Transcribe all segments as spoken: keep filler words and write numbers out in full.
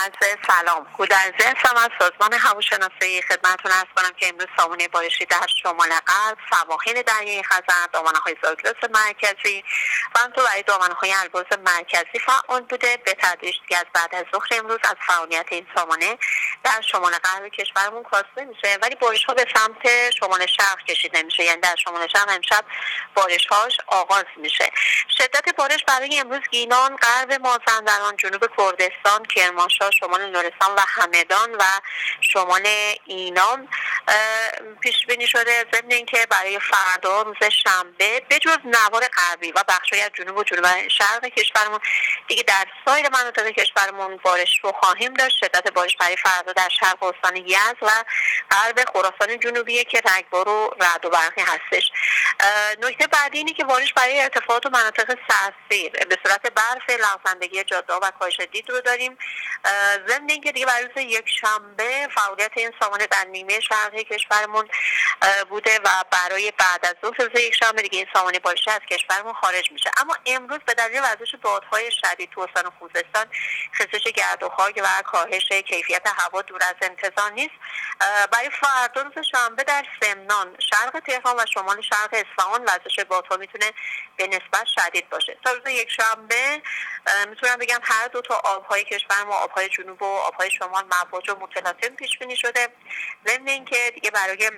عرض سلام. گودرزی هستم از سازمان هواشناسی. خدمتتون عرض کنم که امروز سامانه بارشی در شمال غرب، سواحل دریای خزر، دامنه‌های زاگرس مرکزی و همینطور برای دامنه‌های البرز مرکزی فعال بوده. به تدریج دیگه از بعد از ظهر امروز از فعالیت این سامانه در شمال غرب کشورمون کاسته میشه، ولی بارش‌ها به سمت شمال شرق کشیده میشه، یعنی در شمال شرق امشب بارش‌هاش آغاز میشه. شدت بارش برای امروز گیلان، غرب مازندران، جنوب کردستان، کرمانشاه، شمال لرستان و همدان و شمال اینام پیش بینی شده. ضمن اینکه برای فردا روز شنبه به جز نوار غربی و بخش‌های از جنوب و جنوب شرق کشورمون دیگه در سایر مناطق کشورمون بارش رو خواهیم داشت. شدت بارش برای فردا در شرق استان یزد و غرب خراسان جنوبیه که رگبار و رعد و برقی هستش. نکته بعدی اینه که بارش برای ارتفاعات و مناطق سرسیر به صورت برف، لغزندگی جاده‌ها و کاهش دید رو داریم. ضمن اینکه دیگه برای روز یک شنبه فعالیت این سامانه در نیمه شرقی کشورمون بوده و برای بعد از ظهر روز یک شنبه دیگه این سامانه بارشی از کشورمون خارج میشه. اما امروز به دلیل وزش بادهای شدید تو استان خوزستان، خسش گرد و خاک و کاهش کیفیت هوا دور از انتظار نیست. برای فردا روز شنبه در سمنان، شرق تهران و شمال شرق اصفهان وزش بادها میتونه به نسبت شدید باشه. تا روز یک شنبه میتونم بگم هر دو تا آبهای کشورمون، آبهای جنوب و آبهای شمال، مواج و متلاطم پیش بینی شده. ضمن اینکه دیگه برای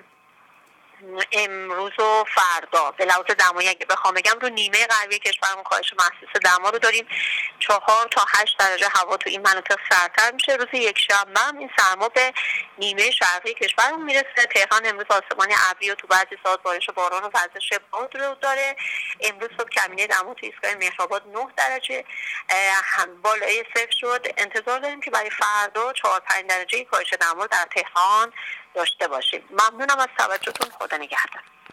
امروز و فردا به لحاظ دمایی اگه بخوام بگم رو نیمه غربی کشورمون کاهش محسوس دما رو داریم. چهار تا هشت درجه هوا تو این مناطق سردتر میشه. روز یک شنبه هم این سرما به نیمه شرقی کشورمون میرسه. تهران امروز آسمان ابری و تو بعضی ساعات بارش و باران و وزش باد رو داره. امروز صبح کمینه دما تو ایستگاه مهرآباد نه درجه هم بالای صفر شد. انتظار داریم که برای فردا چهار پنج درجه کاهش دما در تهران داشته باشیم. ممنونم از توجهتون. خدا نگهدار.